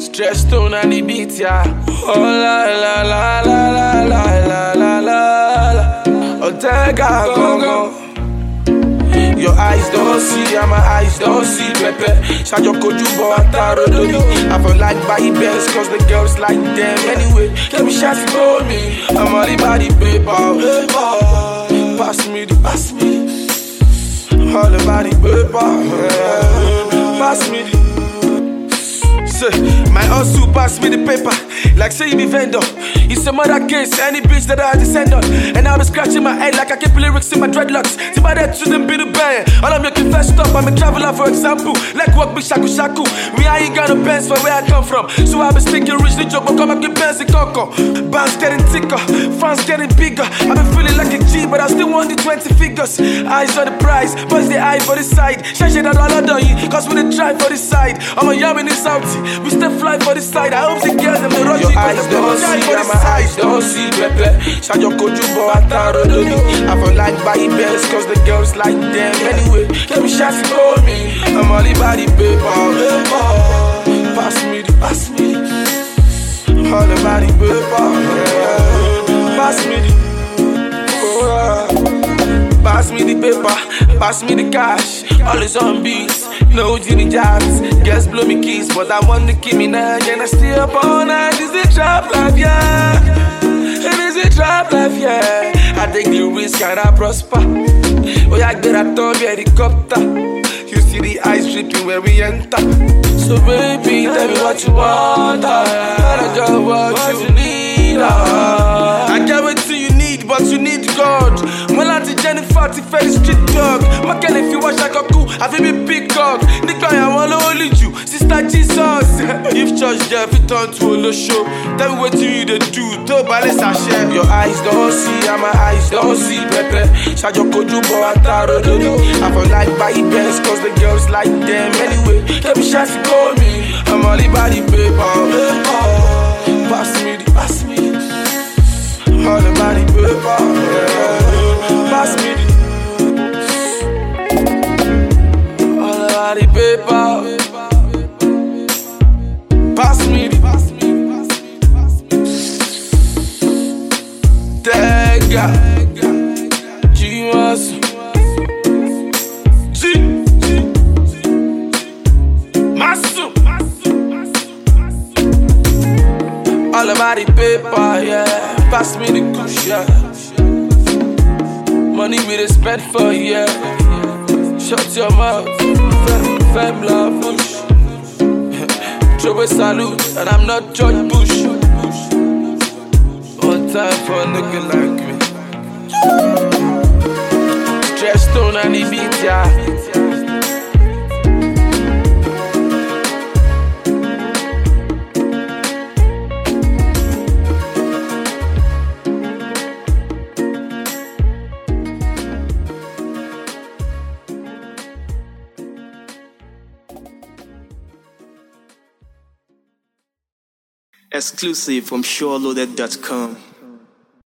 Stress tone and the beat, yeah. Oh la la la la la la la la la. Otega gongo. Your eyes don't see, and my eyes don't see. Pepe, Shajo Kojubo Ataro Dodi. I feel like buy bells, cause the girls like them anyway. Let me shots for me. I'm all about the paper. Pass me the. All about the paper. Pass me the. My hustle pass me the paper, like say you be vendor. It's a murder case, any bitch that I descend on. And I'll be scratching my head like I keep lyrics in my dreadlocks. See my head to them be the band. All I'm making first up, I'm a traveler for example. Like walk be shaku shaku. Me I ain't got no pants for where I come from. So I be sticking rich, the joke, but come back with pants and coco. Bands getting thicker, France getting bigger. I been feeling like a G, but I still want the 20 figures. Eyes on the prize, boys the eye for the side. Shine that all I done you, cause we the try for the side. I'm a yam in this outie. We step fly for the side. I hope the girls and the rush. Your eyes don't see, and my eyes don't see. Pepe, Shajo Kojubo Ataro Dodi. I feel like buy bells, cause the girls like them anyway. Let me shots for me. I'm all about the paper. Pass me the. All about the paper. Pass me the. Pass me the paper, pass me the cash. All is on beats, no Jimmy Jams. Girls blow me keys, but I want to keep me now. And I stay up all night. Is it trap life, yeah? It is a trap life, yeah. I take the risk and I prosper. Oh, I get a top helicopter. You see the ice dripping when we enter. So baby, tell me what you want. I got what you need. I get what you need, but you need God. Malati Jennifer, Tifeli street dog. Makel if you watch like a cool, I feel me big dog. Nigga, I wanna only you, sister Jesus. If church there, if it turn to a show, tell me what you do, to balance a share. Your eyes don't see, and my eyes don't see. Pepe, Shajo Kojubo Ataro Dodi. I feel like buy bells, cause the girls like them anyway. Let me shots for me. I'm all about the paper. Pass me the. All about the paper. Pass me the. All about the paper. Pass me the. Tega G-Mas G Masu. All about the paper, yeah. Pass me the kush, yeah. Money we dey spend for, yeah. Shut your mouth, femme la bouche. Throw a salute, and I'm not George Bush. One time for a nigga like me. Stress tone and the beat, yeah. Exclusive from SureLoaded.com.